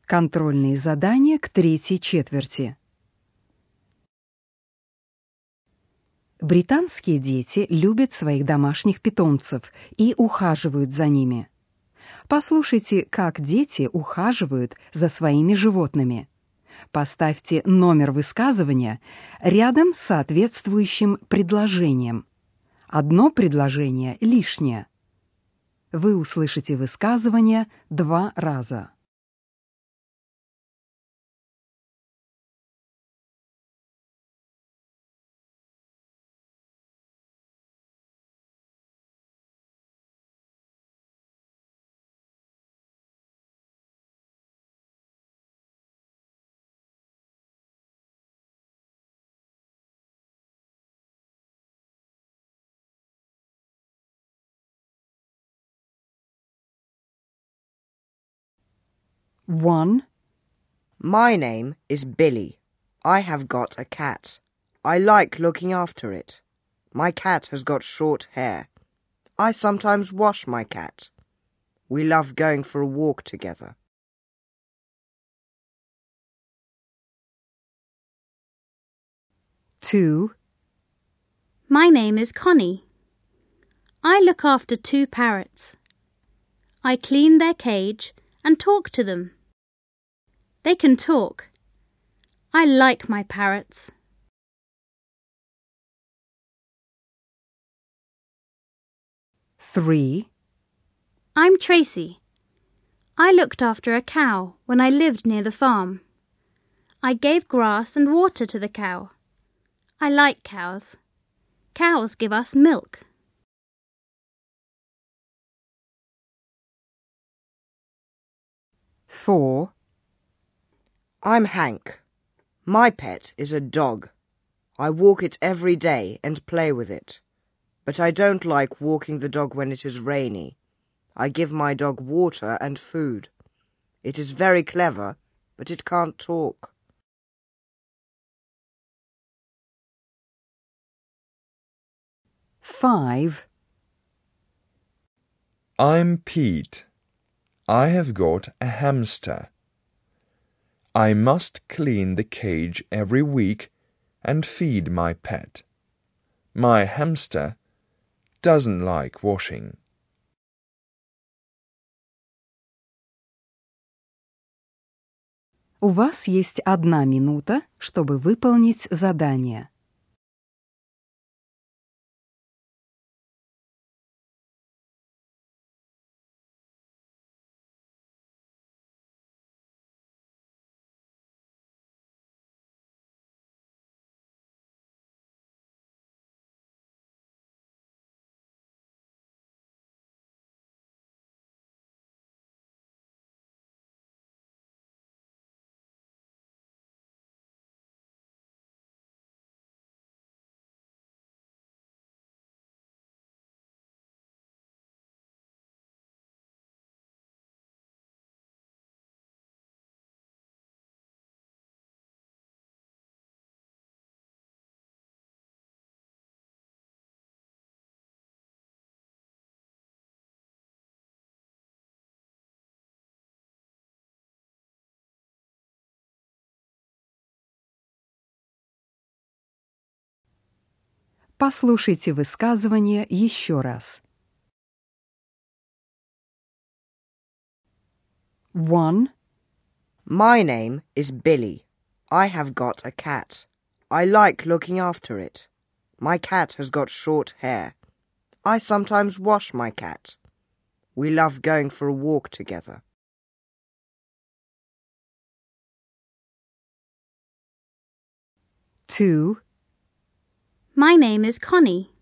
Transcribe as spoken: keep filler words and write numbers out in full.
Контрольные задания к третьей четверти. Британские дети любят своих домашних питомцев и ухаживают за ними. Послушайте, как дети ухаживают за своими животными. Поставьте номер высказывания рядом с соответствующим предложением. Одно предложение лишнее. Вы услышите высказывание два раза. One. My name is Billy. I have got a cat. I like looking after it. My cat has got short hair. I sometimes wash my cat. We love going for a walk together. Two. My name is Connie. I look after two parrots. I clean their cage and talk to them. They can talk. I like my parrots. Three. I'm Tracy. I looked after a cow when I lived near the farm. I gave grass and water to the cow. I like cows. Cows give us milk. Four. I'm Hank. My pet is a dog. I walk it every day and play with it. But I don't like walking the dog when it is rainy. I give my dog water and food. It is very clever, but it can't talk. Five. I'm Pete. I have got a hamster. I must clean the cage every week and feed my pet. My hamster doesn't like washing. У вас есть одна минута, чтобы выполнить задание. Послушайте высказывание еще раз. One. My name is Billy. I have got a cat. I like looking after it. My cat has got short hair. I sometimes wash my cat. We love going for a walk together. Two. My name is Connie.